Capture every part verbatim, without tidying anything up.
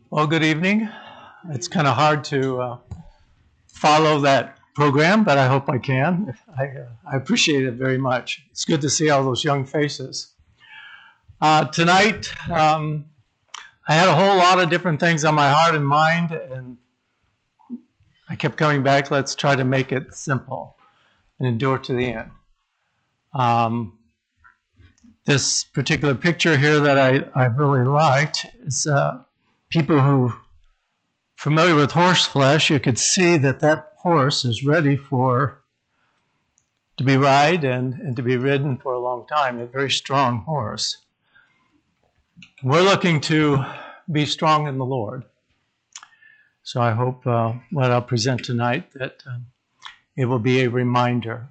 Well, good evening. It's kind of hard to uh, follow that program, but I hope I can. I, uh, I appreciate it very much. It's good to see all those young faces. Uh, tonight, um, I had a whole lot of different things on my heart and mind, and I kept coming back, let's try to make it simple and endure to the end. Um, this particular picture here that I, I really liked is uh, people who familiar with horse flesh. You could see that that horse is ready for to be ride and, and to be ridden for a long time. A very strong horse. We're looking to be strong in the Lord. So I hope uh, what I'll present tonight, that um, it will be a reminder.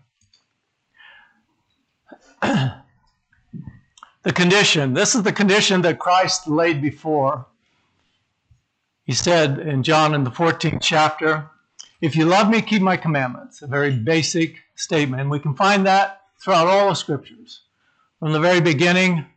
The condition. This is the condition that Christ laid before. He said in John in the fourteenth chapter, if you love me, keep my commandments. A very basic statement. And we can find that throughout all the scriptures. From the very beginning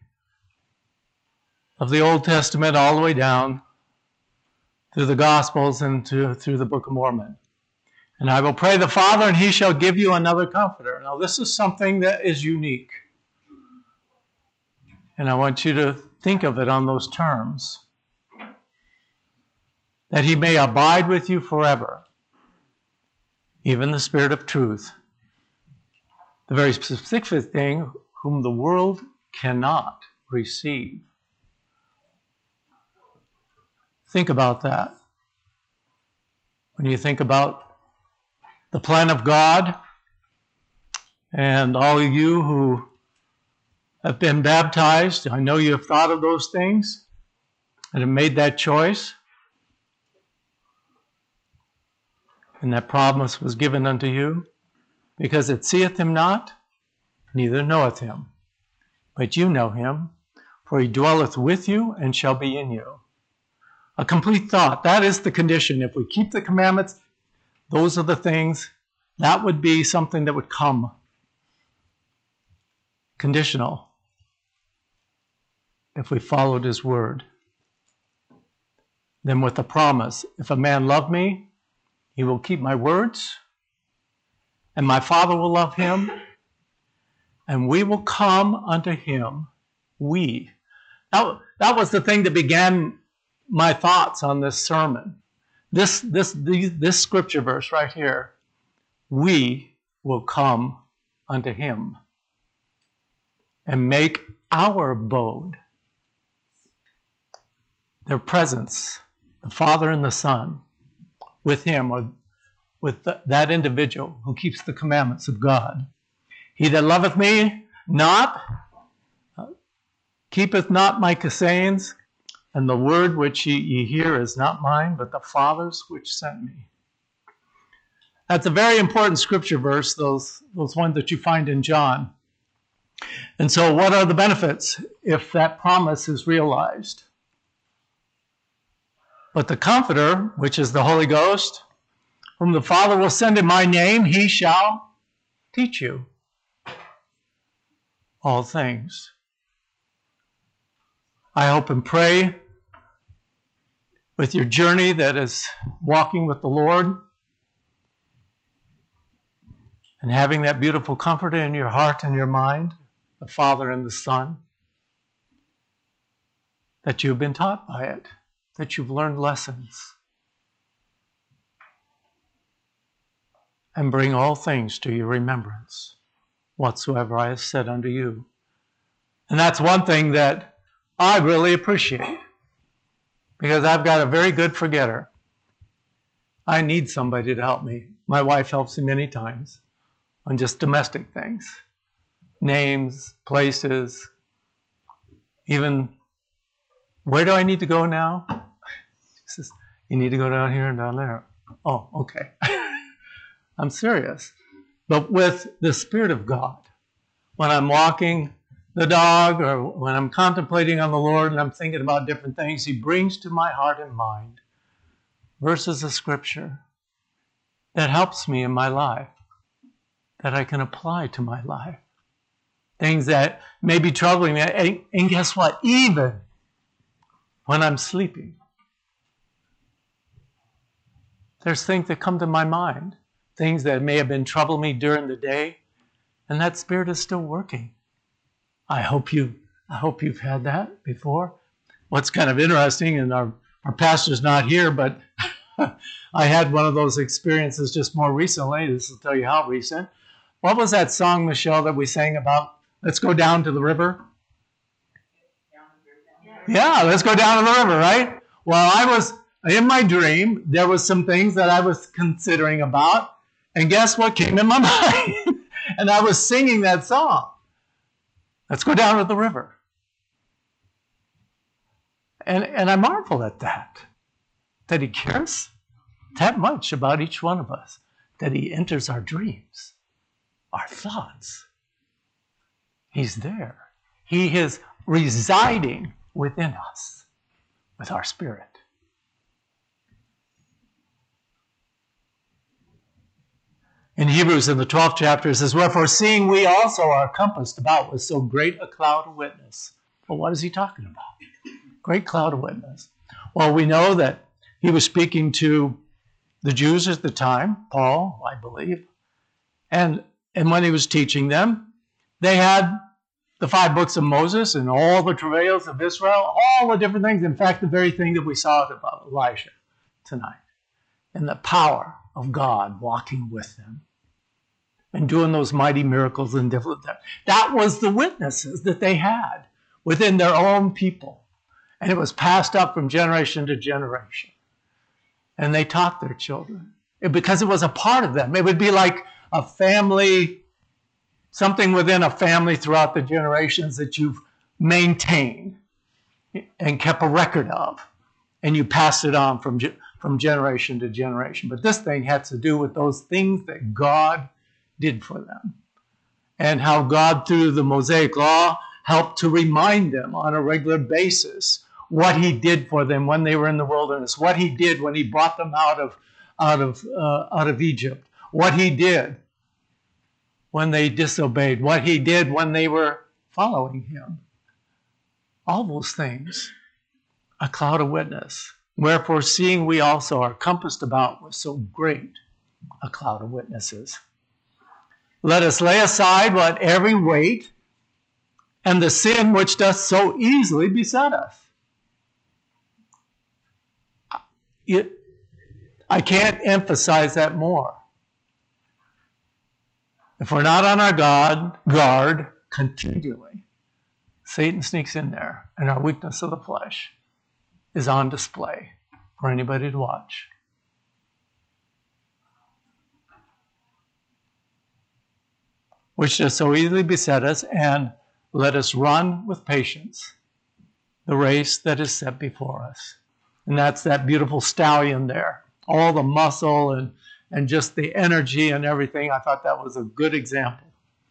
of the Old Testament all the way down through the Gospels and to, through the Book of Mormon. And I will pray the Father, and he shall give you another comforter. Now this is something that is unique. And I want you to think of it on those terms. That he may abide with you forever, even the Spirit of truth, the very specific thing whom the world cannot receive. Think about that. When you think about the plan of God, and all of you who have been baptized, I know you have thought of those things and have made that choice. And that promise was given unto you, because it seeth him not, neither knoweth him. But you know him, for he dwelleth with you and shall be in you. A complete thought. That is the condition. If we keep the commandments, those are the things. That would be something that would come. Conditional. If we followed his word. Then with the promise, if a man love me, he will keep my words, and my Father will love him, and we will come unto him, we. That, that was the thing that began my thoughts on this sermon. This, this, this, this scripture verse right here, we will come unto him and make our abode, their presence, the Father and the Son, with him, or with the, that individual who keeps the commandments of God. He that loveth me not, uh, keepeth not my sayings, and the word which ye, ye hear is not mine, but the Father's which sent me. That's a very important scripture verse, those, those ones that you find in John. And so what are the benefits if that promise is realized? But the Comforter, which is the Holy Ghost, whom the Father will send in my name, he shall teach you all things. I hope and pray with your journey that is walking with the Lord and having that beautiful Comforter in your heart and your mind, the Father and the Son, that you've been taught by it. That you've learned lessons, and bring all things to your remembrance, whatsoever I have said unto you. And that's one thing that I really appreciate, because I've got a very good forgetter. I need somebody to help me. My wife helps me many times on just domestic things, names, places, even where do I need to go now? She says, you need to go down here and down there. Oh, okay. I'm serious. But with the Spirit of God, when I'm walking the dog or when I'm contemplating on the Lord and I'm thinking about different things, he brings to my heart and mind verses of Scripture that helps me in my life, that I can apply to my life. Things that may be troubling me. And guess what? Even when I'm sleeping, There's things that come to my mind, things that may have been troubling me during the day, and that Spirit is still working. I hope you, I hope you've had that before. What's kind of interesting, and our, our pastor's not here, but I had one of those experiences just more recently. This will tell you how recent. What was that song, Michelle, that we sang about? Let's go down to the river. Yeah, let's go down to the river, right? Well, I was, in my dream, there was some things that I was considering about, and guess what came in my mind? And I was singing that song. Let's go down to the river. And, and I marvel at that, that he cares that much about each one of us, that he enters our dreams, our thoughts. He's there. He is residing within us with our spirit. In Hebrews, in the twelfth chapter, it says, wherefore, seeing we also are compassed about with so great a cloud of witness. Well, what is he talking about? Great cloud of witness. Well, we know that he was speaking to the Jews at the time, Paul, I believe. And, and when he was teaching them, they had the five books of Moses and all the travails of Israel, all the different things. In fact, the very thing that we saw about Elijah tonight. And the power of God walking with them and doing those mighty miracles and different things. That was the witnesses that they had within their own people. And it was passed up from generation to generation. And they taught their children. It, because it was a part of them. It would be like a family, something within a family throughout the generations that you've maintained and kept a record of. And you passed it on from, from generation to generation. But this thing had to do with those things that God did for them. And how God, through the Mosaic Law, helped to remind them on a regular basis what he did for them when they were in the wilderness, what he did when he brought them out of, out of, uh, out of Egypt, what he did when they disobeyed, what he did when they were following him. All those things, a cloud of witness. Wherefore, seeing we also are compassed about with so great a cloud of witnesses, let us lay aside what every weight and the sin which doth so easily beset us. It, I can't emphasize that more. If we're not on our God, guard continually, Satan sneaks in there, and our weakness of the flesh is on display for anybody to watch. Which does so easily beset us, and let us run with patience the race that is set before us. And that's that beautiful stallion there. All the muscle and, and just the energy and everything. I thought that was a good example.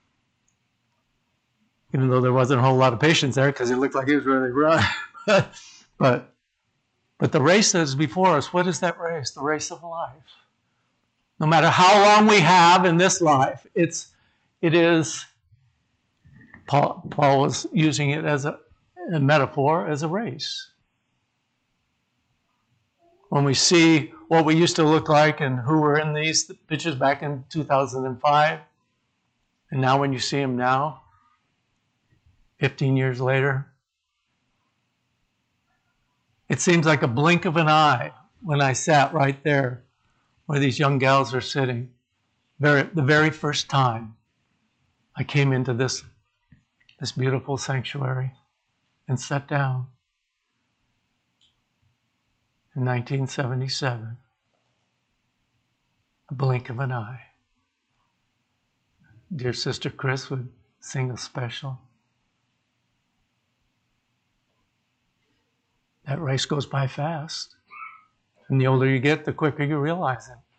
Even though there wasn't a whole lot of patience there because he looked like he was ready to run. but, but the race that is before us, what is that race? The race of life. No matter how long we have in this life, it's It is, Paul, Paul was using it as a, a metaphor, as a race. When we see what we used to look like and who were in these pictures back in two thousand five, and now when you see them now, fifteen years later, it seems like a blink of an eye when I sat right there where these young gals are sitting, very, the very first time I came into this, this beautiful sanctuary and sat down in nineteen seventy-seven. A blink of an eye. Dear Sister Chris would sing a special. That race goes by fast. And the older you get, the quicker you realize it.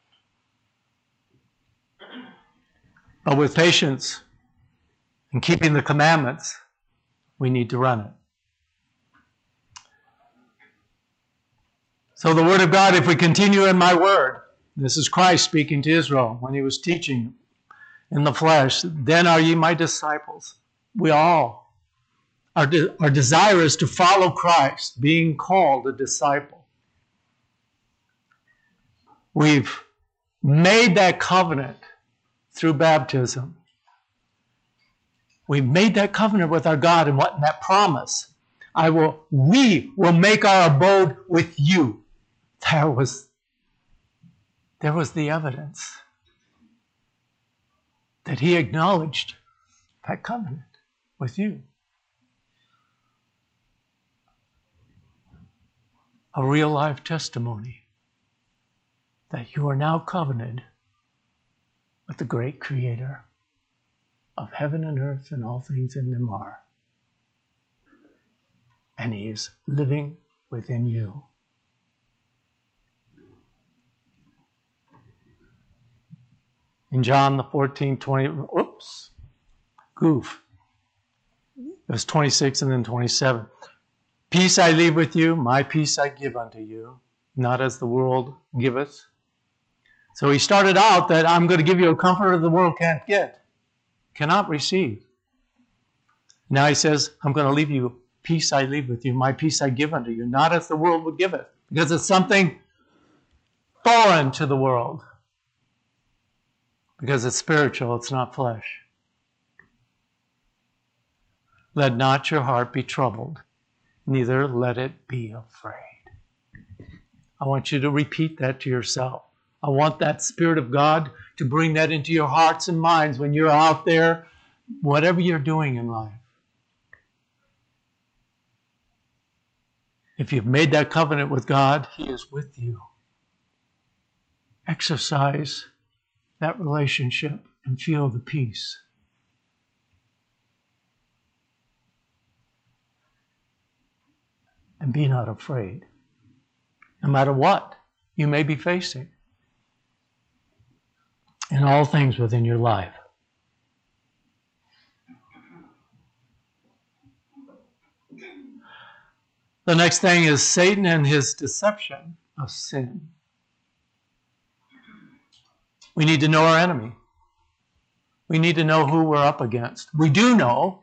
But with patience, and keeping the commandments, we need to run it. So the word of God, if we continue in my word, this is Christ speaking to Israel when he was teaching in the flesh, then are ye my disciples. We all, our, de- our desire is to follow Christ, being called a disciple. We've made that covenant through baptism. We've made that covenant with our God, and what and that promise. I will, we will make our abode with you. There was, there was the evidence that he acknowledged that covenant with you. A real life testimony that you are now covenanted with the great Creator of heaven and earth and all things in them are. And he is living within you. In John the fourteenth, twenty, oops, goof. It was twenty-six and then twenty-seven. Peace I leave with you, my peace I give unto you, not as the world giveth. So he started out that I'm going to give you a comfort the world can't get, cannot receive. Now he says, I'm going to leave you, peace I leave with you, my peace I give unto you, not as the world would give it, because it's something foreign to the world. Because it's spiritual, it's not flesh. Let not your heart be troubled, neither let it be afraid. I want you to repeat that to yourself. I want that Spirit of God to bring that into your hearts and minds when you're out there, whatever you're doing in life. If you've made that covenant with God, he is with you. Exercise that relationship and feel the peace. And be not afraid, no matter what you may be facing in all things within your life. The next thing is Satan and his deception of sin. We need to know our enemy. We need to know who we're up against. We do know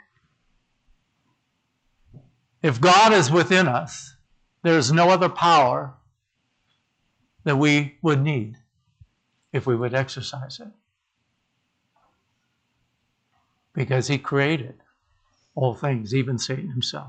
if God is within us, there is no other power that we would need if we would exercise it. Because he created all things, even Satan himself.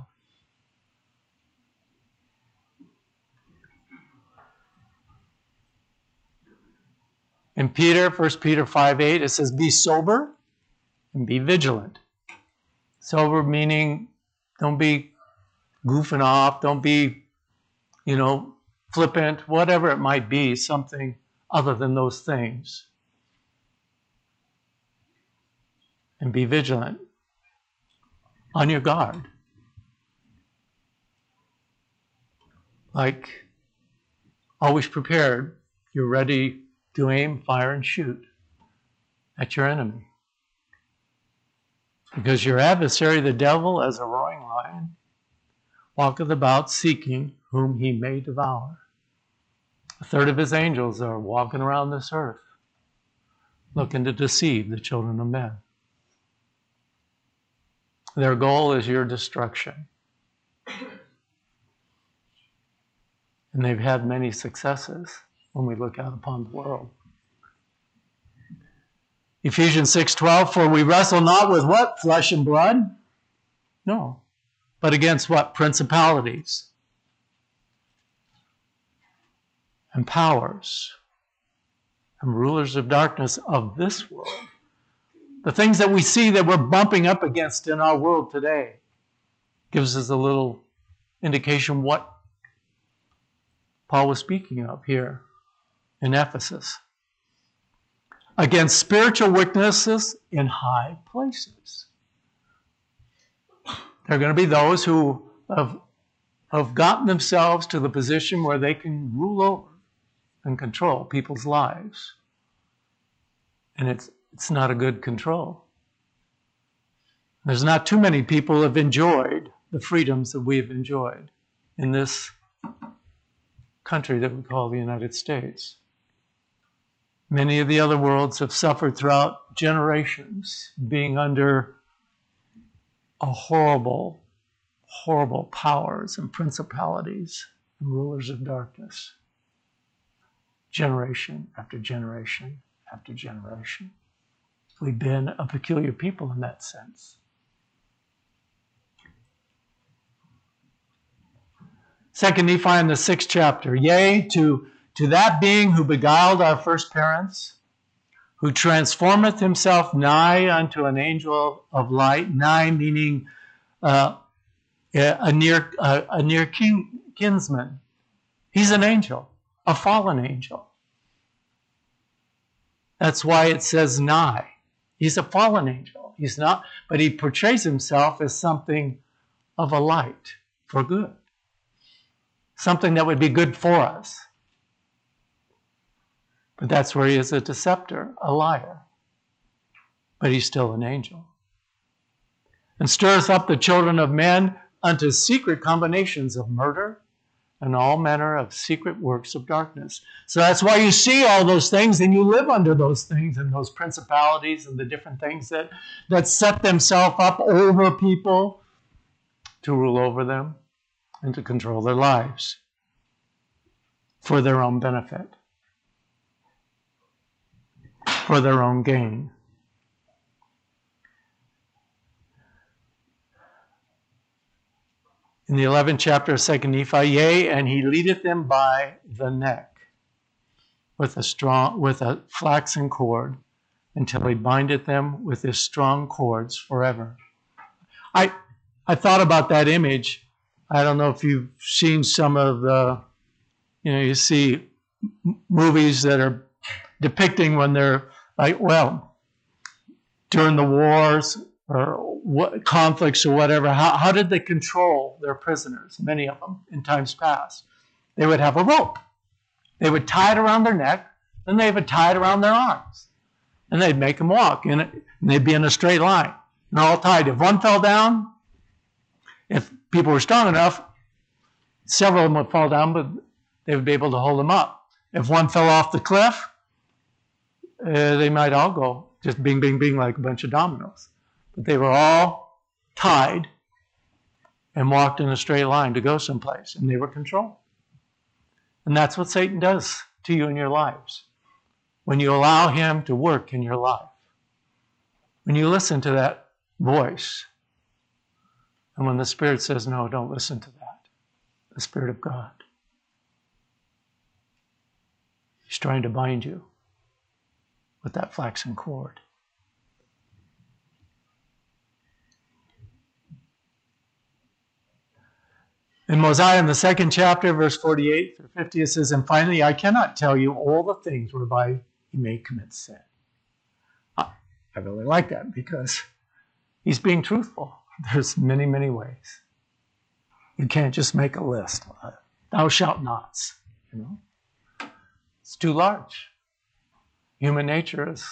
In Peter, First Peter five eight, it says, be sober and be vigilant. Sober meaning don't be goofing off, don't be, you know, flippant, whatever it might be, something other than those things. And be vigilant, on your guard. Like, always prepared, you're ready to aim, fire, and shoot at your enemy. Because your adversary, the devil, as a roaring lion, walketh about seeking whom he may devour. A third of his angels are walking around this earth, looking to deceive the children of men. Their goal is your destruction. And they've had many successes when we look out upon the world. Ephesians six twelve, for we wrestle not with what? Flesh and blood? No. But against what? Principalities and powers and rulers of darkness of this world. The things that we see that we're bumping up against in our world today gives us a little indication what Paul was speaking of here in Ephesus. Against spiritual weaknesses in high places. There are going to be those who have, have gotten themselves to the position where they can rule over and control people's lives. And it's it's not a good control. There's not too many people who have enjoyed the freedoms that we've enjoyed in this country that we call the United States. Many of the other worlds have suffered throughout generations, being under a horrible, horrible powers and principalities and rulers of darkness. generation after generation after generation. We've been a peculiar people in that sense. Second Nephi in the sixth chapter. Yea, to, to that being who beguiled our first parents, who transformeth himself nigh unto an angel of light, nigh meaning uh, a near, uh, a near kin, kinsman. He's an angel, a fallen angel. That's why it says nigh. He's a fallen angel. He's not, but he portrays himself as something of a light for good. Something that would be good for us. But that's where he is a deceptor, a liar. But he's still an angel. And stirreth up the children of men unto secret combinations of murder and all manner of secret works of darkness. So that's why you see all those things and you live under those things and those principalities and the different things that, that set themselves up over people to rule over them and to control their lives for their own benefit, for their own gain. In the eleventh chapter of Second Nephi, yea, and he leadeth them by the neck with a strong, with a flaxen cord, until he bindeth them with his strong cords forever. I, I thought about that image. I don't know if you've seen some of the, you know, you see movies that are depicting when they're like, well, during the wars or what, conflicts or whatever, how, how did they control their prisoners? Many of them in times past. They would have a rope. They would tie it around their neck, and they would tie it around their arms. And they'd make them walk, and, it, and they'd be in a straight line. And they're all tied. If one fell down, if people were strong enough, several of them would fall down, but they would be able to hold them up. If one fell off the cliff, uh, they might all go just bing, bing, bing like a bunch of dominoes. But they were all tied and walked in a straight line to go someplace, and they were controlled. And that's what Satan does to you in your lives. When you allow him to work in your life. When you listen to that voice. And when the Spirit says, no, don't listen to that. The Spirit of God. He's trying to bind you with that flaxen cord. In Mosiah, in the second chapter, verse forty-eight through fifty, it says, and finally, I cannot tell you all the things whereby he may commit sin. I really like that because he's being truthful. There's many, many ways. You can't just make a list. Thou shalt nots. You know, it's too large. Human nature is,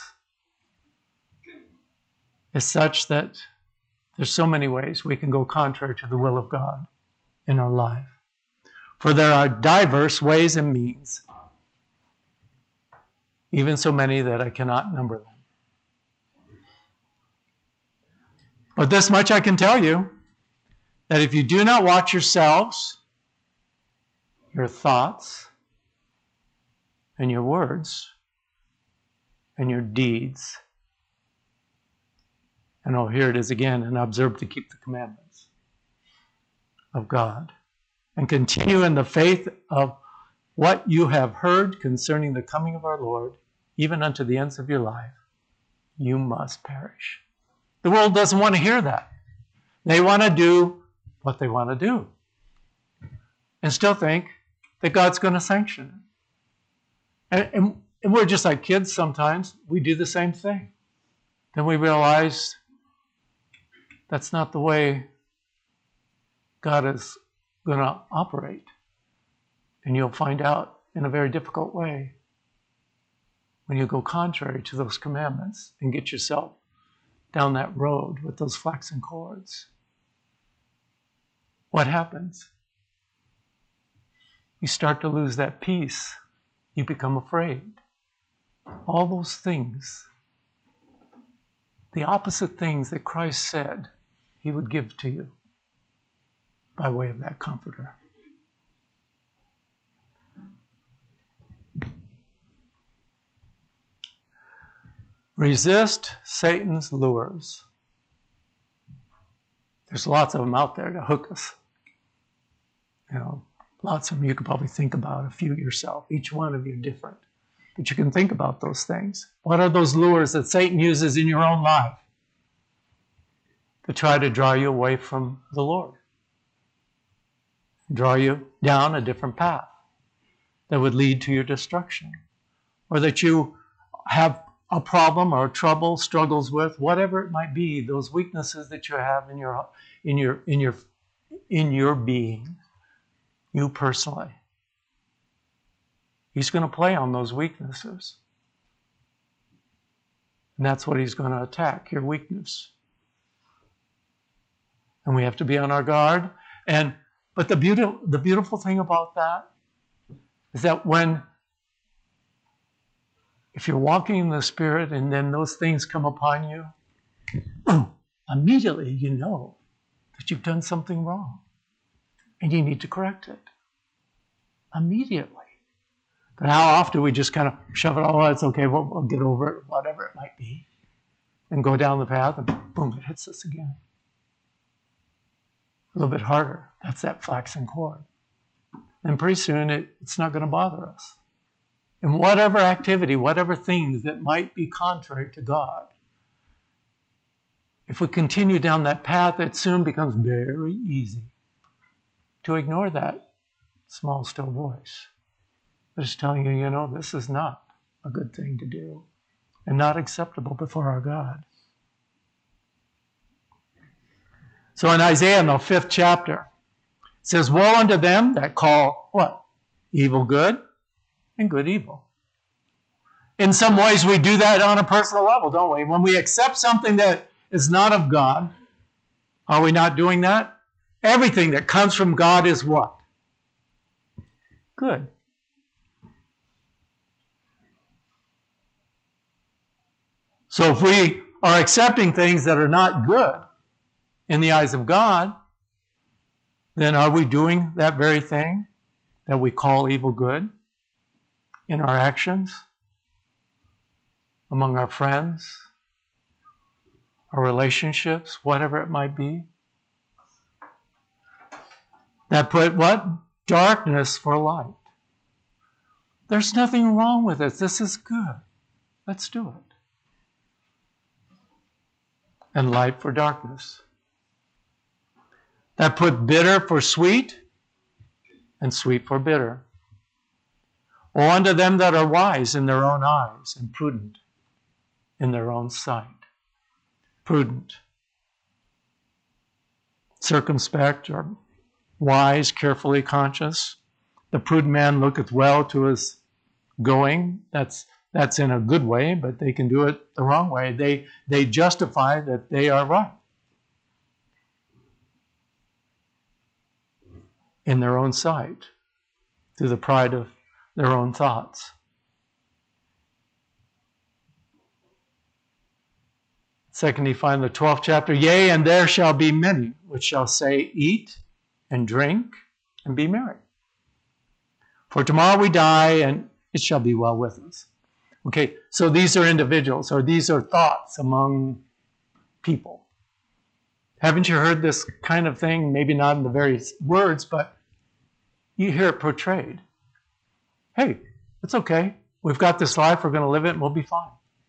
is such that there's so many ways we can go contrary to the will of God in our life. For there are diverse ways and means, even so many that I cannot number them. But this much I can tell you, that if you do not watch yourselves, your thoughts, and your words, and your deeds, and oh, here it is again, and observe to keep the commandments of God, and continue in the faith of what you have heard concerning the coming of our Lord, even unto the ends of your life, you must perish. The world doesn't want to hear that. They want to do what they want to do and still think that God's going to sanction it. And, and, and we're just like kids sometimes. We do the same thing. Then we realize that's not the way God is going to operate. And you'll find out in a very difficult way when you go contrary to those commandments and get yourself down that road with those flaxen cords. What happens? You start to lose that peace. You become afraid. All those things, the opposite things that Christ said he would give to you by way of that comforter. Resist Satan's lures. There's lots of them out there to hook us. You know, lots of them you could probably think about, a few yourself, each one of you different. But you can think about those things. What are those lures that Satan uses in your own life to try to draw you away from the Lord? Draw you down a different path that would lead to your destruction. Or that you have a problem or trouble, struggles with, whatever it might be, those weaknesses that you have in your in your in your in your being, you personally. He's going to play on those weaknesses. And that's what he's going to attack, your weakness. And we have to be on our guard. And but the beautiful the beautiful thing about that is that when if you're walking in the Spirit and then those things come upon you, immediately you know that you've done something wrong and you need to correct it. Immediately. But how often we just kind of shove it, oh, it's okay, we'll, we'll get over it, whatever it might be, and go down the path and boom, it hits us again. A little bit harder. That's that flaxen cord. And pretty soon it, it's not going to bother us. And whatever activity, whatever things that might be contrary to God, if we continue down that path, it soon becomes very easy to ignore that small, still voice. But it's telling you, you know, this is not a good thing to do and not acceptable before our God. So in Isaiah, in the fifth chapter, it says, woe unto them that call what? Evil good and good evil. In some ways, we do that on a personal level, don't we? When we accept something that is not of God, are we not doing that? Everything that comes from God is what? Good. So if we are accepting things that are not good in the eyes of God, then are we doing that very thing that we call evil good in our actions, among our friends, our relationships, whatever it might be? That put what? Darkness for light. There's nothing wrong with it. This is good. Let's do it. And light for darkness. That put bitter for sweet and sweet for bitter. Woe unto them that are wise in their own eyes and prudent in their own sight. Prudent. Circumspect or wise, carefully conscious. The prudent man looketh well to his going. That's that's in a good way, but they can do it the wrong way. They they justify that they are right in their own sight, through the pride of their own thoughts. Second, you find the twelfth chapter, yea, and there shall be many which shall say, eat and drink and be merry. For tomorrow we die, and it shall be well with us. Okay, so these are individuals, or these are thoughts among people. Haven't you heard this kind of thing? Maybe not in the very words, but you hear it portrayed. Hey, it's okay. We've got this life, we're going to live it, and we'll be fine.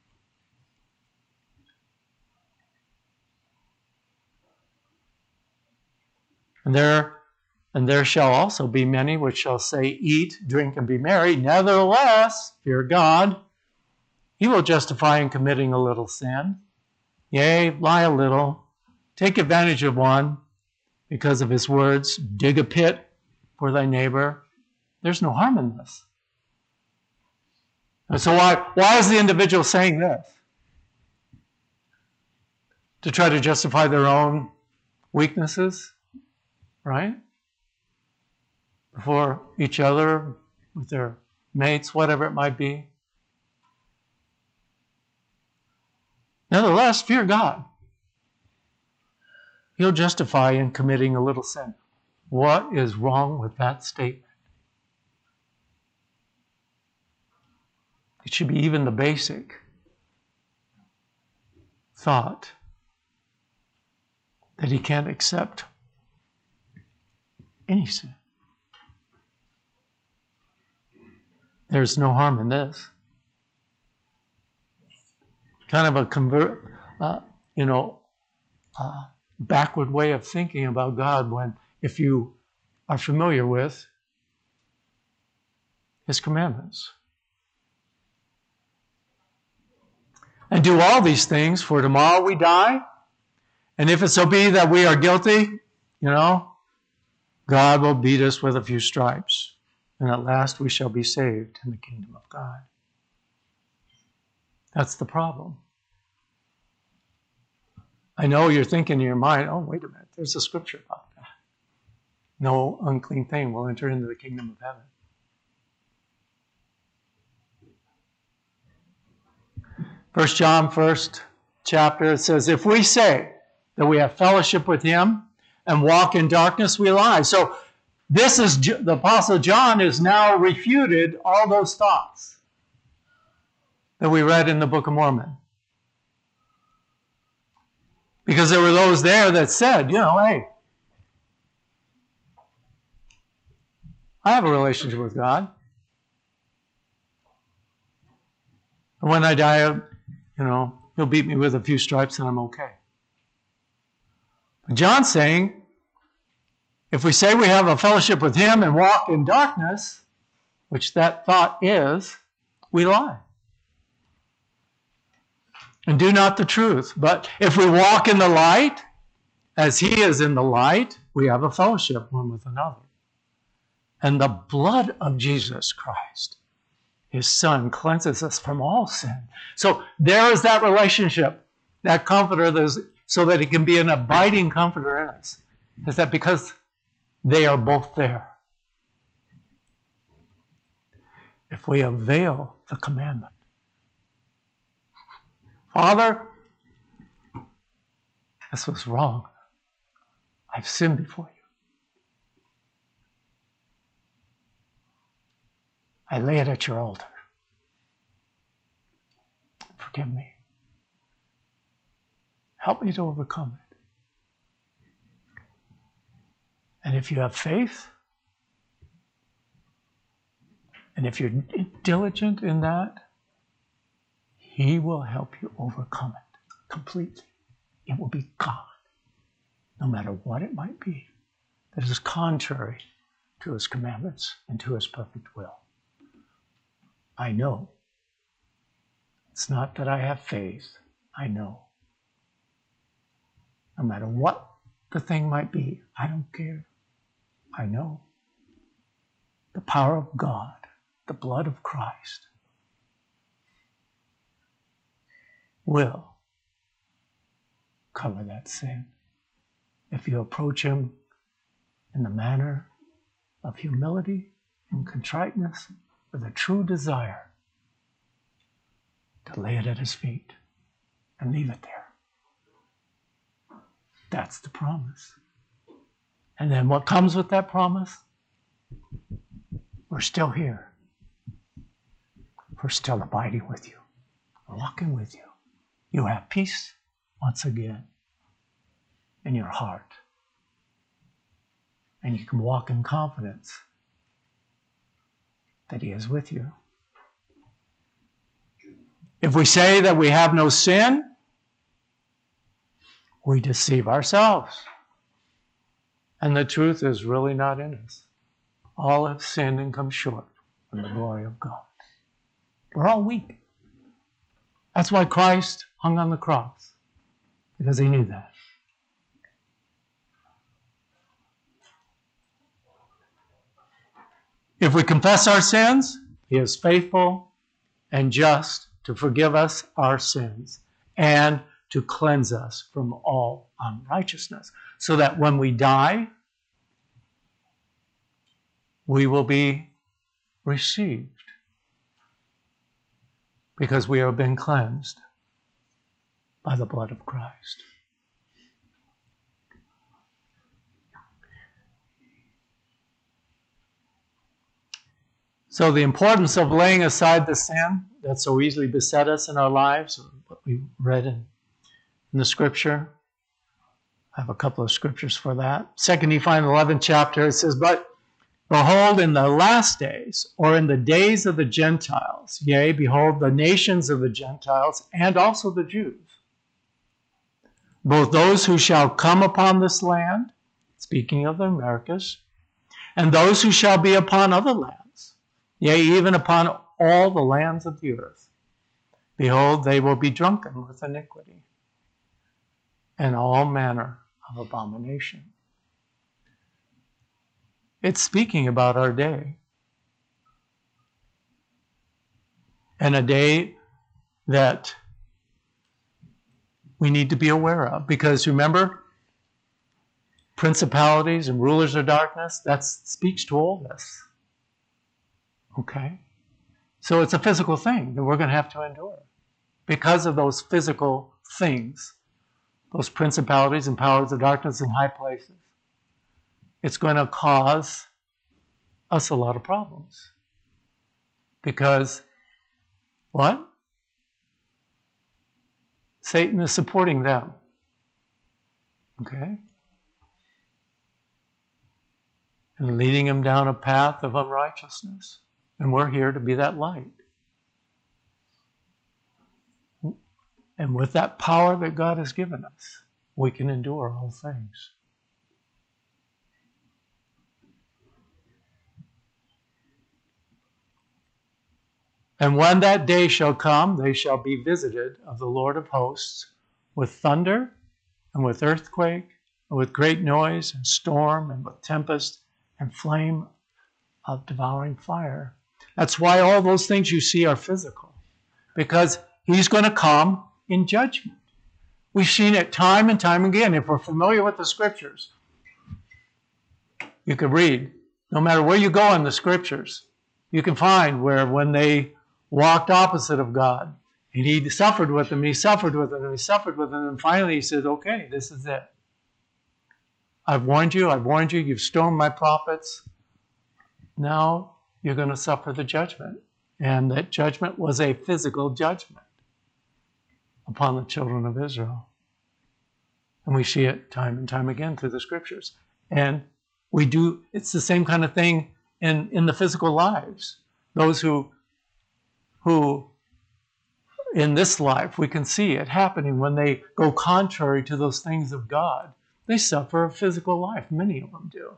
And there, and there shall also be many which shall say, eat, drink, and be merry. Nevertheless, fear God. He will justify in committing a little sin. Yea, lie a little. Take advantage of one because of his words. Dig a pit for thy neighbor. There's no harm in this. And so why, why is the individual saying this? To try to justify their own weaknesses, right? Before each other, with their mates, whatever it might be. Nevertheless, fear God. He'll justify in committing a little sin. What is wrong with that statement? It should be even the basic. thought that he can't accept any sin. There's no harm in this. Kind of a convert, uh, you know, uh, backward way of thinking about God when, if you are familiar with His commandments. And do all these things, for tomorrow we die. And if it so be that we are guilty, you know, God will beat us with a few stripes. And at last we shall be saved in the kingdom of God. That's the problem. I know you're thinking in your mind, oh, wait a minute, there's a scripture about that. No unclean thing will enter into the kingdom of heaven. First John, first chapter, it says, if we say that we have fellowship with Him and walk in darkness, we lie. So this is, the Apostle John has now refuted all those thoughts that we read in the Book of Mormon. Because there were those there that said, you know, hey, I have a relationship with God. And when I die, you know, He'll beat me with a few stripes and I'm okay. But John's saying, if we say we have a fellowship with Him and walk in darkness, which that thought is, we lie. And do not the truth. But if we walk in the light, as He is in the light, we have a fellowship one with another. And the blood of Jesus Christ, His Son, cleanses us from all sin. So there is that relationship, that comforter, that is, so that He can be an abiding comforter in us. Is that because they are both there. If we avail the commandment. Father, this was wrong. I've sinned before you. I lay it at your altar. Forgive me. Help me to overcome it. And if you have faith, and if you're diligent in that, He will help you overcome it completely. It will be gone, no matter what it might be, that is contrary to His commandments and to His perfect will. I know. It's not that I have faith. I know. No matter what the thing might be, I don't care. I know. The power of God, the blood of Christ, will cover that sin if you approach Him in the manner of humility and contriteness with a true desire to lay it at His feet and leave it there. That's the promise. And then what comes with that promise? We're still here. We're still abiding with you, walking with you. You have peace once again in your heart. And you can walk in confidence that He is with you. If we say that we have no sin, we deceive ourselves. And the truth is really not in us. All have sinned and come short from the glory of God. We're all weak. That's why Christ hung on the cross, because He knew that. If we confess our sins, He is faithful and just to forgive us our sins and to cleanse us from all unrighteousness, so that when we die, we will be received because we have been cleansed by the blood of Christ. So the importance of laying aside the sin that so easily beset us in our lives, what we read in in the scripture. I have a couple of scriptures for that. Second Nephi, eleventh chapter, it says, "But behold, in the last days, or in the days of the Gentiles, yea, behold, the nations of the Gentiles, and also the Jews, both those who shall come upon this land," speaking of the Americas, "and those who shall be upon other lands, yea, even upon all the lands of the earth. Behold, they will be drunken with iniquity, and all manner of abomination." It's speaking about our day. And a day that we need to be aware of. Because remember, principalities and rulers of darkness, that speaks to all this. Okay? So it's a physical thing that we're going to have to endure. Because of those physical things, those principalities and powers of darkness in high places, it's going to cause us a lot of problems. Because what? Satan is supporting them. Okay? And leading them down a path of unrighteousness. And we're here to be that light. And with that power that God has given us, we can endure all things. "And when that day shall come, they shall be visited of the Lord of hosts with thunder, and with earthquake, and with great noise, and storm, and with tempest, and flame of devouring fire." That's why all those things you see are physical. Because he's going to come in judgment. We've seen it time and time again. If we're familiar with the scriptures, you could read, no matter where you go in the scriptures, you can find where when they walked opposite of God, and he suffered with them, he suffered with them, and he suffered with them, and finally he said, okay, this is it. I've warned you, I've warned you, you've stoned my prophets. Now you're going to suffer the judgment. And that judgment was a physical judgment upon the children of Israel. And we see it time and time again through the scriptures. And we do, it's the same kind of thing in, in the physical lives. Those who, who in this life, we can see it happening when they go contrary to those things of God. They suffer a physical life. Many of them do.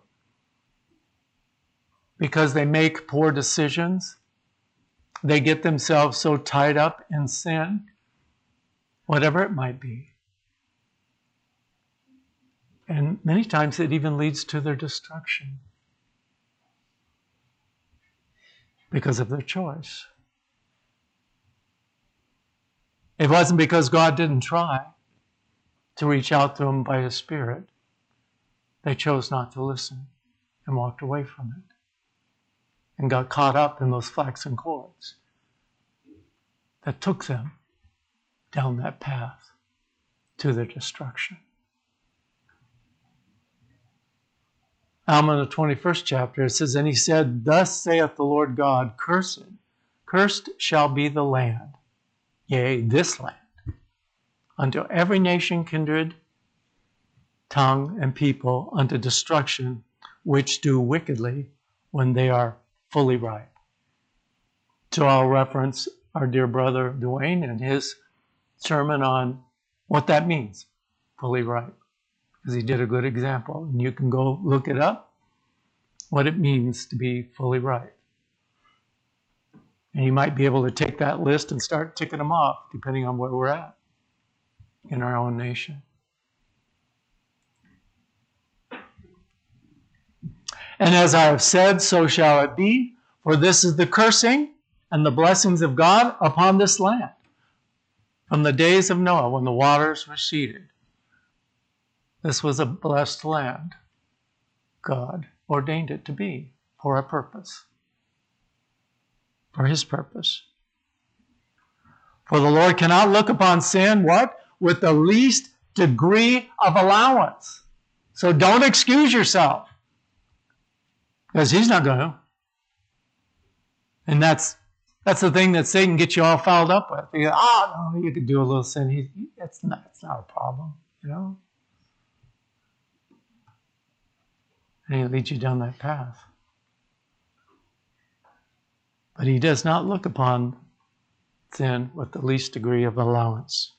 Because they make poor decisions. They get themselves so tied up in sin, whatever it might be. And many times it even leads to their destruction because of their choice. It wasn't because God didn't try to reach out to them by His Spirit. They chose not to listen and walked away from it and got caught up in those flaxen cords that took them down that path to their destruction. Alma, the twenty-first chapter, it says, "And he said, Thus saith the Lord God, Cursed, cursed shall be the land, yea, this land, unto every nation, kindred, tongue, and people, unto destruction, which do wickedly when they are fully ripe." So I'll reference our dear brother Dwayne and his sermon on what that means, fully ripe. Because he did a good example. And you can go look it up, what it means to be fully ripe. And you might be able to take that list and start ticking them off, depending on where we're at in our own nation. "And as I have said, so shall it be, for this is the cursing and the blessings of God upon this land. From the days of Noah, when the waters receded, this was a blessed land. God ordained it to be for a purpose, for His purpose. For the Lord cannot look upon sin, what? With the least degree of allowance." So don't excuse yourself, because He's not going to. And that's That's the thing that Satan gets you all fouled up with. You go, oh, no, you could do a little sin. He, it's not, it's not a problem, you know? And he leads you down that path. But he does not look upon sin with the least degree of allowance.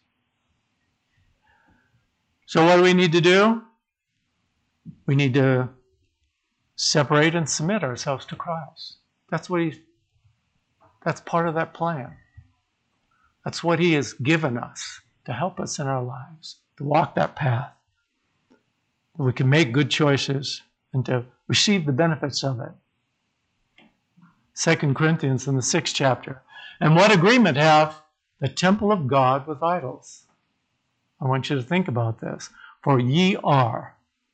So what do we need to do? We need to separate and submit ourselves to Christ. That's what he, that's part of that plan. That's what he has given us to help us in our lives, to walk that path. We can make good choices and to receive the benefits of it. Second Corinthians in the sixth chapter. And what agreement have the temple of God with idols? I want you to think about this. For ye are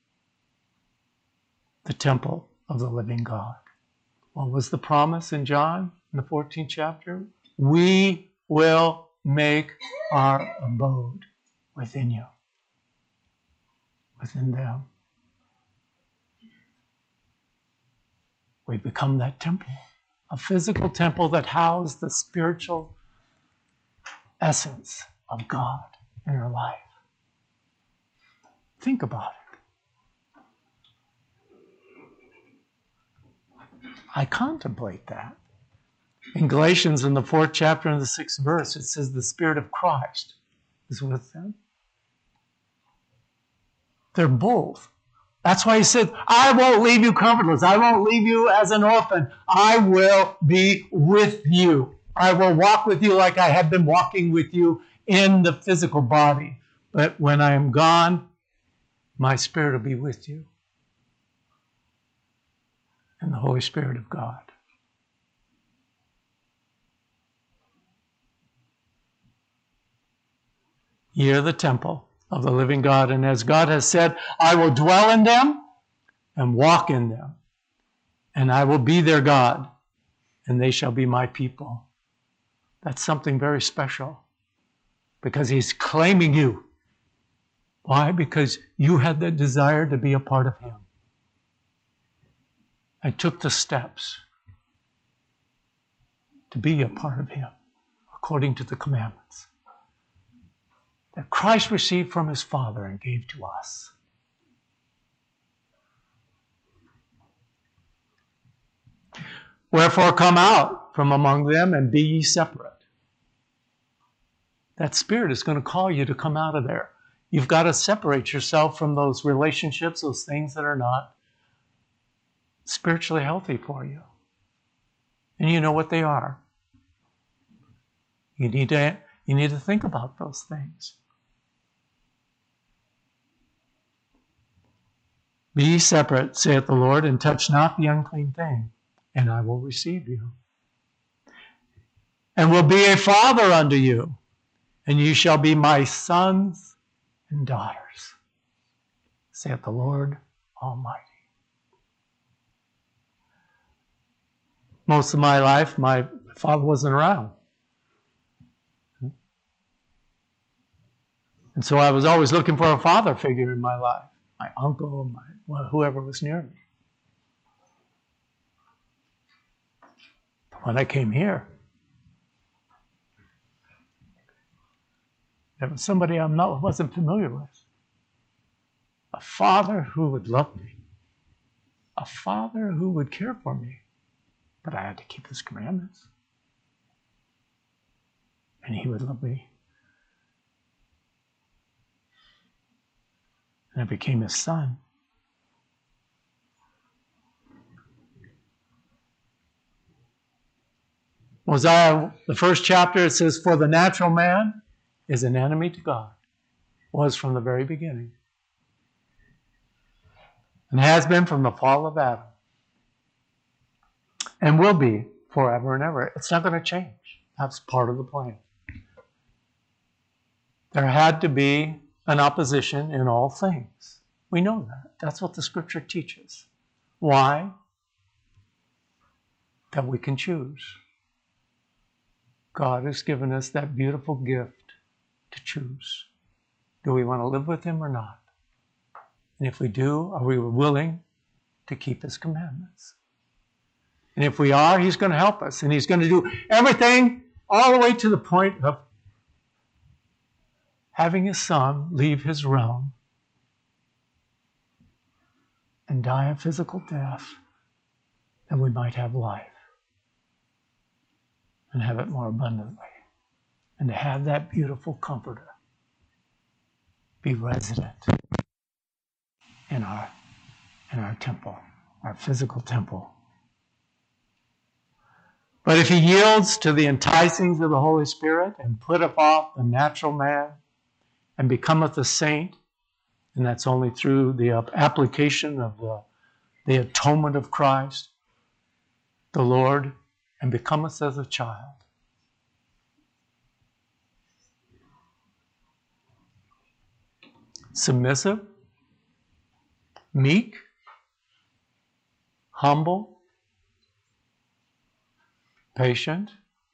the temple of the living God. What was the promise in John in the fourteenth chapter? We will make our abode within you, within them. We become that temple, a physical temple that housed the spiritual essence of God in our life. Think about it. I contemplate that. In Galatians, in the fourth chapter and the sixth verse, it says the Spirit of Christ is with them. They're both. That's why he said, I won't leave you comfortless. I won't leave you as an orphan. I will be with you. I will walk with you like I have been walking with you in the physical body. But when I am gone, my Spirit will be with you. And the Holy Spirit of God. Ye are the temple of the living God, and as God has said, I will dwell in them and walk in them, and I will be their God, and they shall be my people. That's something very special, because he's claiming you. Why? Because you had the desire to be a part of him. I took the steps to be a part of him, according to the commandments that Christ received from his Father and gave to us. Wherefore come out from among them and be ye separate. That Spirit is going to call you to come out of there. You've got to separate yourself from those relationships, those things that are not spiritually healthy for you. And you know what they are. You need to, you need to think about those things. Be ye separate, saith the Lord, and touch not the unclean thing, and I will receive you. And will be a father unto you, and you shall be my sons and daughters, saith the Lord Almighty. Most of my life, my father wasn't around. And so I was always looking for a father figure in my life. My uncle, my well, whoever was near me. But when I came here, there was somebody I wasn't familiar with. A father who would love me. A father who would care for me. But I had to keep his commandments. And he would love me. And I became his son. Mosiah, the first chapter, it says, for the natural man is an enemy to God. Was from the very beginning. And has been from the fall of Adam. And will be forever and ever. It's not going to change. That's part of the plan. There had to be an opposition in all things. We know that. That's what the Scripture teaches. Why? That we can choose. God has given us that beautiful gift to choose. Do we want to live with him or not? And if we do, are we willing to keep his commandments? And if we are, He's going to help us. And He's going to do everything all the way to the point of having His Son leave His realm and die a physical death, that we might have life and have it more abundantly. And to have that beautiful Comforter be resident in our, in our temple, our physical temple. But if he yields to the enticings of the Holy Spirit and putteth off the natural man and becometh a saint, and that's only through the application of the, the atonement of Christ, the Lord, and becometh as a child. Submissive, meek, humble, patient,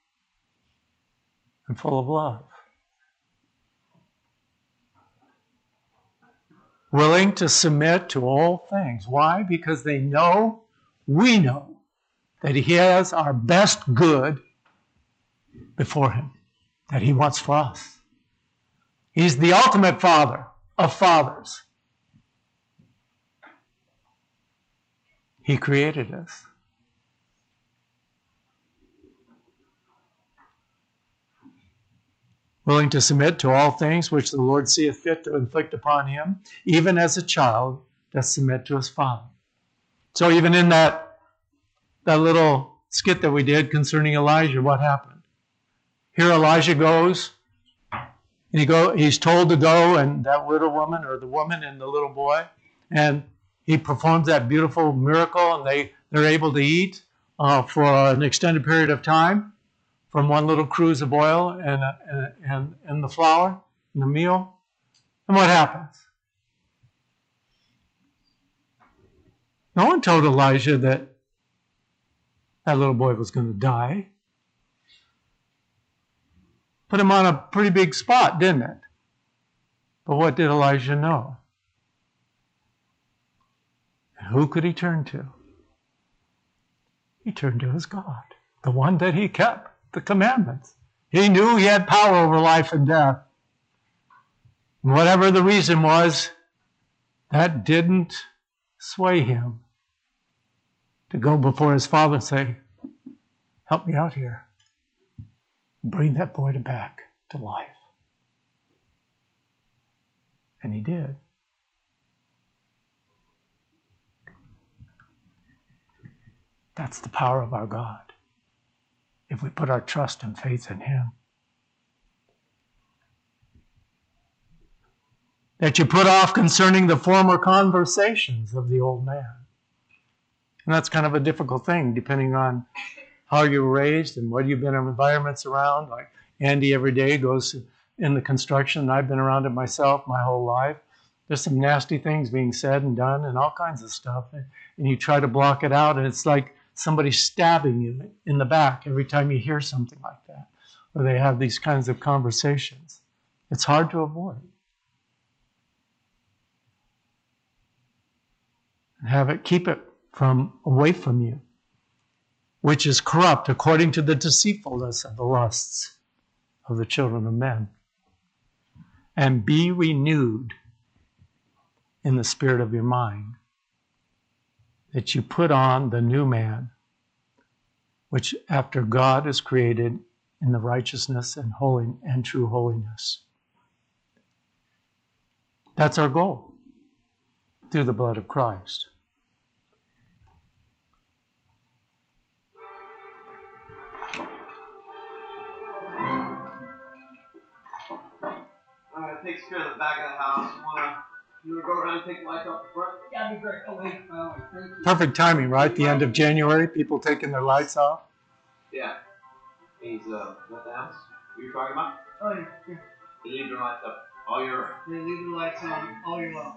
and full of love. Willing to submit to all things. Why? Because they know, we know, that he has our best good before him, that he wants for us. He's the ultimate Father of fathers. He created us. Willing to submit to all things which the Lord seeth fit to inflict upon him, even as a child doth submit to his father. So even in that, that little skit that we did concerning Elijah, what happened? Here Elijah goes, and he go, he's told to go, and that widow woman, or the woman and the little boy, and he performs that beautiful miracle, and they, they're able to eat uh, for an extended period of time from one little cruse of oil and, uh, and, and, and the flour and the meal. And what happens? No one told Elijah that that little boy was going to die. Put him on a pretty big spot, didn't it? But what did Elijah know? And who could he turn to? He turned to his God, the one that he kept the commandments. He knew he had power over life and death. And whatever the reason was, that didn't sway him to go before his father and say, help me out here. Bring that boy back to life. And he did. That's the power of our God, if we put our trust and faith in him. That you put off concerning the former conversations of the old man. And that's kind of a difficult thing, depending on how you were raised and what you've been in environments around. Like Andy every day goes in the construction, and I've been around it myself my whole life. There's some nasty things being said and done and all kinds of stuff. And you try to block it out, and it's like somebody stabbing you in the back every time you hear something like that, or they have these kinds of conversations. It's hard to avoid. And have it, keep it from away from you, which is corrupt according to the deceitfulness of the lusts of the children of men. And be renewed in the spirit of your mind, that you put on the new man, which after God is created in the righteousness and holy and true holiness. That's our goal through the blood of Christ. All right, takes care of the back of the house. You wanna, you wanna go around and take the lights off the front? Yeah, that'd be great. Oh, wait. Oh, wait. Thank you. Perfect timing, right? The end of January, people taking their lights off. Yeah. He's uh, at the house. What you talking about? Oh, yeah. Yeah. They leave their lights up all year round. They leave the lights on all year long.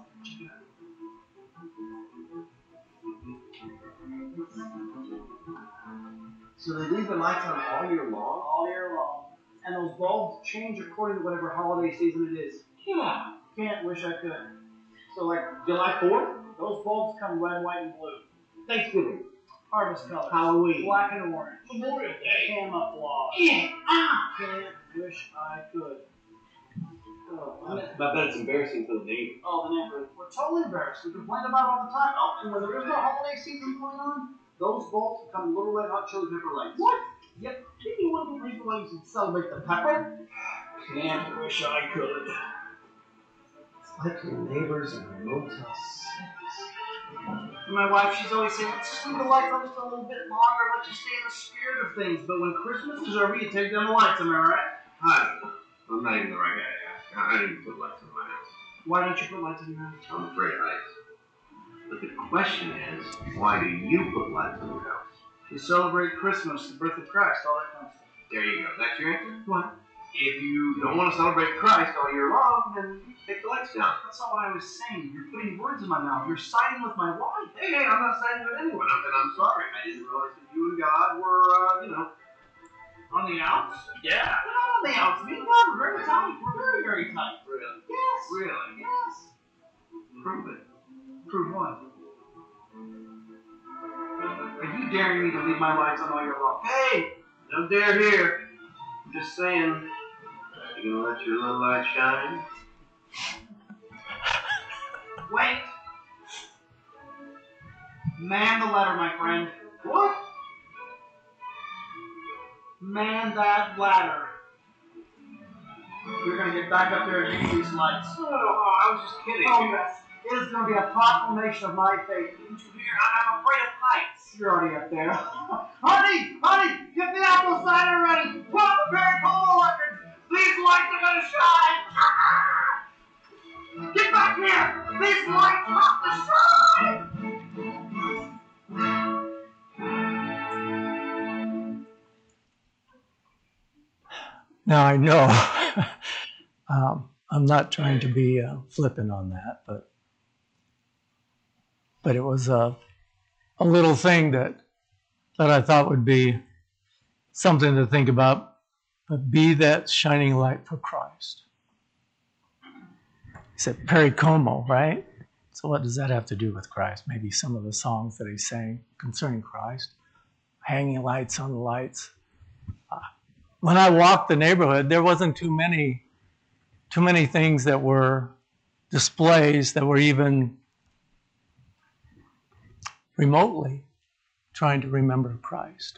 So they leave the lights on all year long? All year long. And those bulbs change according to whatever holiday season it is. Yeah. Can't wish I could. So like July fourth? those bulbs come red, white, and blue. Thanksgiving. Harvest colors. Halloween. Black and orange. Memorial Day. Camouflage. Yeah. Ah. Can't wish I could. Oh, I bet it's embarrassing for the neighbors. oh, the neighborhood. We're totally embarrassed. We complain about it all the time. Oh, and when there is no holiday season going on, those bulbs become little red hot chili pepper lights. What? Yep. Didn't you want to people lights and celebrate the pepper? Can't wish I could. It's like your neighbors in a Motel six. And my wife, she's always saying, let's just leave the lights on just a little bit longer, let's just stay in the spirit of things. But when Christmas is over, you take down the lights, am I right? Hi. I'm not even the right guy to ask. I didn't put lights in my house. Why don't you put lights in your house? I'm afraid of heights. But the question is, why do you put lights in your house? To celebrate Christmas, the birth of Christ, all that kind of stuff. There you go. That's your answer? What? If you don't want to celebrate Christ all year long, then take the lights down. That's not what I was saying. You're putting words in my mouth. You're siding with my wife. Hey, hey, I'm not siding with anyone. I'm, and I'm sorry. I didn't realize that you and God were, uh, you know, On the outs? yeah. We're not on the outs. Me and God, we're very tight. We're very, very tight. Really? Yes. Really? Yes. Prove it. Prove what? Are you daring me to leave my lights on all year long? Hey, no dare here. I'm just saying, you gonna let your little light shine? Wait. Man the ladder, my friend. What? Man that ladder. You're gonna get back up there and use these lights. Oh, I was just kidding. Oh, yes. It is gonna be a proclamation of my faith. Didn't you hear? I- I'm afraid of heights. You're already up there. honey, honey, get the apple cider ready. Put on the Perry Como record. These lights are gonna shine. Get back here. These lights have to shine. Now I know um, I'm not trying to be uh, flippant on that, but but it was a a little thing that that I thought would be something to think about. But be that shining light for Christ. He said Perry Como, right? So what does that have to do with Christ? Maybe some of the songs that he sang concerning Christ, hanging lights on the lights. When I walked the neighborhood, there wasn't too many, too many things that were displays that were even remotely trying to remember Christ.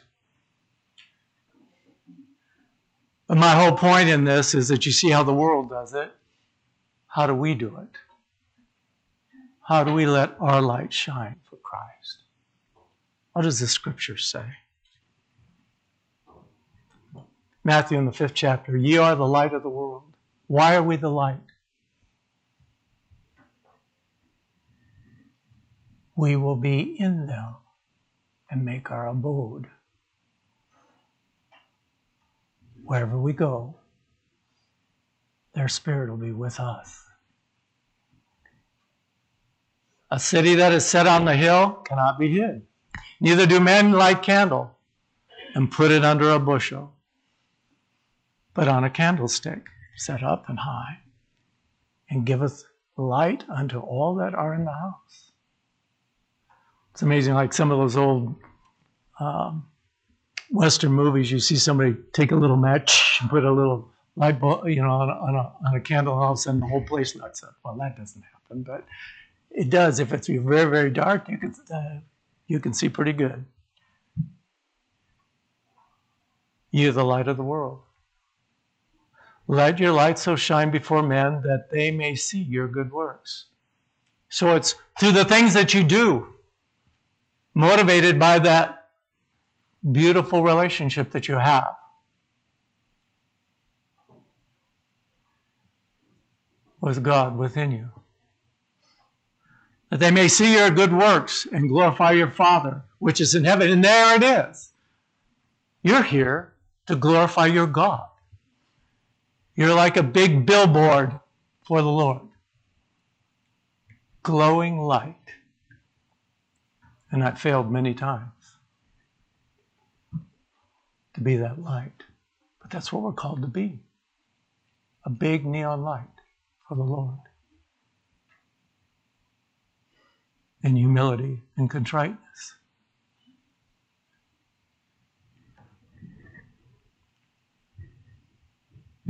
But my whole point in this is that you see how the world does it. How do we do it? How do we let our light shine for Christ? What does the scripture say? Matthew in the fifth chapter, ye are the light of the world. Why are we the light? We will be in them and make our abode. Wherever we go, their spirit will be with us. A city that is set on the hill cannot be hid. Neither do men light candle and put it under a bushel, but on a candlestick set up and high, and giveth light unto all that are in the house. It's amazing, like some of those old um, Western movies, you see somebody take a little match and put a little light bulb, you know, on a, on a, on a candle, and all of a sudden the whole place lights up. Well, that doesn't happen, but it does. If it's very, very dark, you can uh, you can see pretty good. You're the light of the world. Let your light so shine before men that they may see your good works. So it's through the things that you do, motivated by that beautiful relationship that you have with God within you. That they may see your good works and glorify your Father, which is in heaven. And there it is. You're here to glorify your God. You're like a big billboard for the Lord. Glowing light. And I've failed many times to be that light. But that's what we're called to be. A big neon light for the Lord. In humility and contriteness.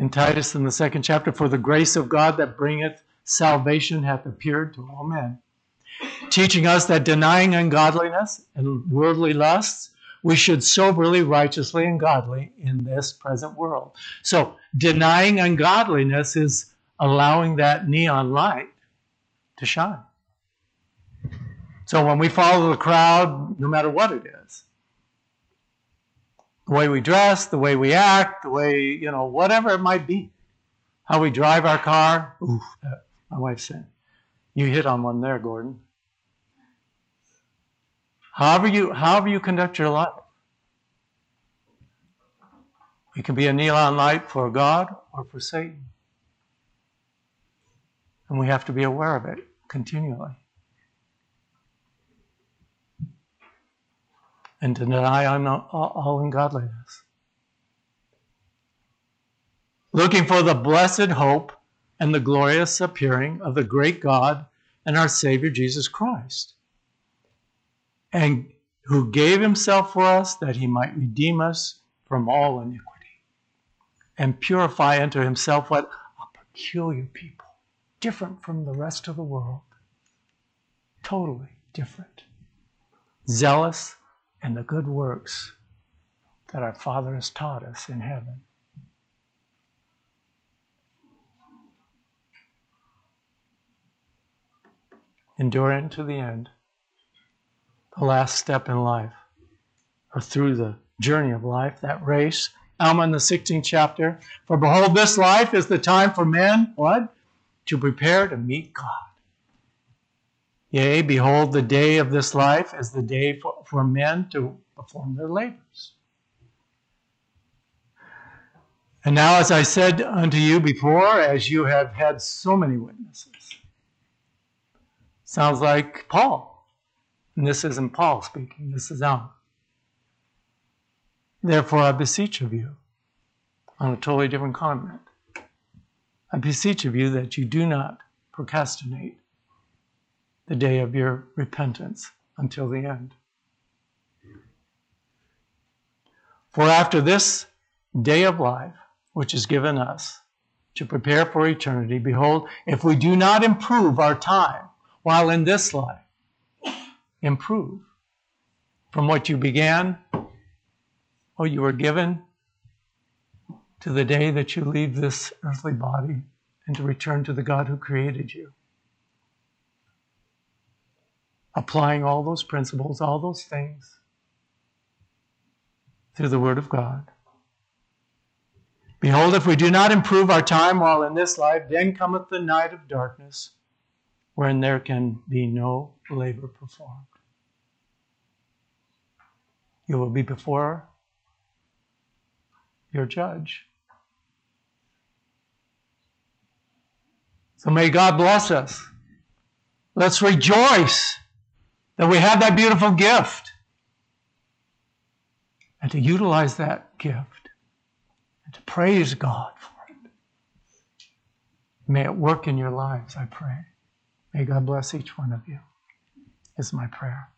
In Titus, in the second chapter, for the grace of God that bringeth salvation hath appeared to all men, teaching us that denying ungodliness and worldly lusts, we should soberly, righteously, and godly in this present world. So denying ungodliness is allowing that neon light to shine. So when we follow the crowd, no matter what it is, the way we dress, the way we act, the way, you know, whatever it might be, how we drive our car. Ooh, my wife said, you hit on one there, Gordon. However you, however you conduct your life, it can be a neon light for God or for Satan. And we have to be aware of it continually. And to deny all ungodliness. Looking for the blessed hope and the glorious appearing of the great God and our Savior Jesus Christ, and who gave himself for us that he might redeem us from all iniquity and purify unto himself what? A peculiar people, different from the rest of the world, totally different, zealous in the good works that our Father has taught us in heaven. Enduring to the end, the last step in life, or through the journey of life, that race. Alma in the sixteenth chapter, for behold, this life is the time for men, what? To prepare to meet God. Yea, behold, the day of this life is the day for, for men to perform their labors. And now, as I said unto you before, as you have had so many witnesses. Sounds like Paul. And this isn't Paul speaking, this is Alma. Therefore, I beseech of you, on a totally different comment, I beseech of you that you do not procrastinate the day of your repentance until the end. For after this day of life, which is given us to prepare for eternity, behold, if we do not improve our time while in this life, improve from what you began, or you were given, to the day that you leave this earthly body and to return to the God who created you. Applying all those principles, all those things, through the Word of God. Behold, if we do not improve our time while in this life, then cometh the night of darkness, wherein there can be no labor performed. You will be before your judge. So may God bless us. Let's rejoice that we have that beautiful gift, and to utilize that gift and to praise God for it. May it work in your lives, I pray. May God bless each one of you, is my prayer.